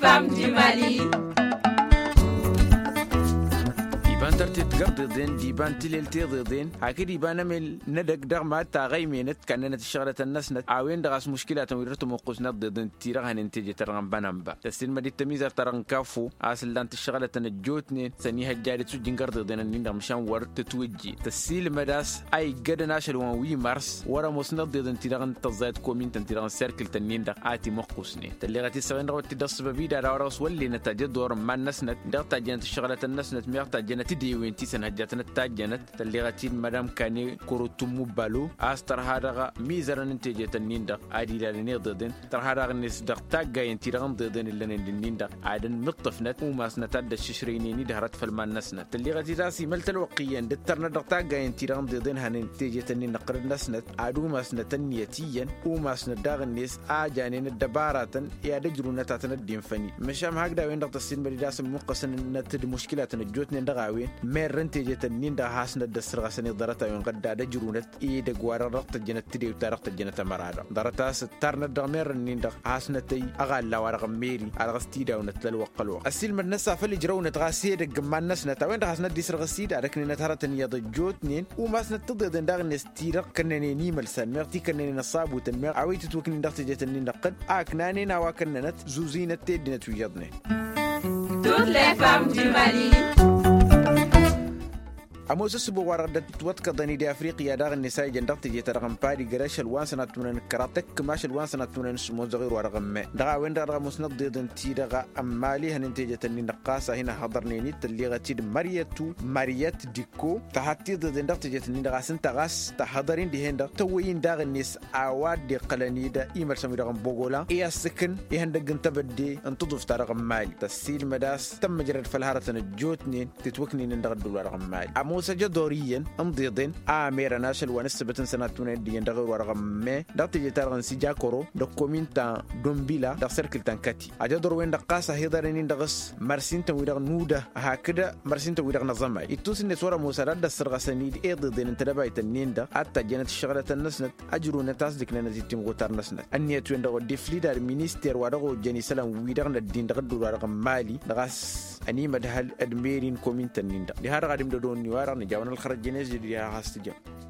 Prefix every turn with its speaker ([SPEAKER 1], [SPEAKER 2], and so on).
[SPEAKER 1] femmes du Mali.
[SPEAKER 2] تقرضين ديبان تليل تيضين هكذا ديبان مل ندق دغ ما تاغي مينت كانت الشغله الناس نت عاوين دغاس مشكله تميرته موقوس ضد تيرغ هننتج ترغم بنمبا تسين مدي تميزر ترغن كافو اصل دانت الشغله تنجوتني ثانيه جاري تسجين قرضين ان مشان ور تتوجي تسيل مداس اي قد ناشل وي مارس ورا مسند ضد تيرغن تزايد كومين تيرغن سيركل تنين دغ اتي موقوسني تلي غتي سوين دغ تدص ببيدا راوس ولي نتاج دور ما الناس نت دغ تاجنت الشغله الناس نت ميغ تاجنت دي وينتي سنهجتنا تاجنت تلغتين مدام كاني كروتم بالو استر هذا ميزر نتيجه النيندا عادي لا نيضدن تر هذا الناس دغ تاجا ينتيرغن ضدن اللي النيندا عادن مطفنت وما سنتاد الششريني دهرت في المنسنه تلغتي راسي ملت الوقيا دترنا دغ تاجا ينتيرغن ضدن هنتيجه النين نقر نسنت عادو ما سنتنيتيا وما سنداغ الناس اجانين الدبارات يا دجرونه تاتن الدين فني مشام هكذا وين دغ تسين بداس مقصن نت مشكلات نجوتني دغاوين رنتيجة النين ده حاسنا الدسرغة سنة درتا ينقد ده جرونت إيد جوار رقت الجنة تدي وترقت الجنة مرادة درتا ستارنا دغمير النين ده حاسنا تي أغال لا ورق ميري على غستيدا ونتلل وقلوه السيل من الناس فلي جرو نتغاسير الجمان ناس نتوين ده حاسنا دي سرغسيد على كنا نتهرت نياد الجوتنين وما سنة تضيد داغ نستيرق كنا نيمل سنمر تي كنا نصاب وتنمر عويت توكن دغتيجة النين ده قد أكناني نواكن نت زوزينة تدي نتويضني.
[SPEAKER 1] Toutes les femmes du Mali.
[SPEAKER 2] أموز السبو وردت وتكضني دي أفريقيا داغ النساء جندقت جيت رقم باري قرش الوان سنة من الكراتك ماش الوان سنة من موزغير ورقم ما دغا وين دغا مسند ضد تي دغا أمالي هننتيجة النقاصة هنا حضرني نيت اللي غتيد ماريات ديكو تحتي ضد جندقت جيت دغا سنتغاس تحضرين دي هند توين داغ النس أواد دي قلني دا إيمر سمي رقم بوغولا إيا سكن يهندق تبدي أن تضف رقم مالي تسيل مداس تم جرد فالهارة الجوتنين تتوكني ندغ دول رقم مالي سجدوريا أمضيضين آمير ناشل ونسبة سنة تندين دغور ورغم دغت جتارن سيجاكورو دكومينتا دومبيلا دغ سيركل تنكاتي أجدور وين دقاسة هيدرين دغس مرسين تويدغ نودا هكذا مرسين تويدغ نظامي يتوسن نسورة موسرات دسرغ سنيد إيضدين انتدبا يتنين دا حتى جنت الشغلة النسنت أجرو نتاس دكنا نزيتم غوتار نسنت أني توين دغو ديفلي دار مينيستير ودغو جاني سلام ويدغ ندين دغ دور ورغم مالي دغس أني مدهل أدميرين كومين تنين دا دي هارغ دم دون نيوارا نجاونا الخرج جنيز دي هاستجام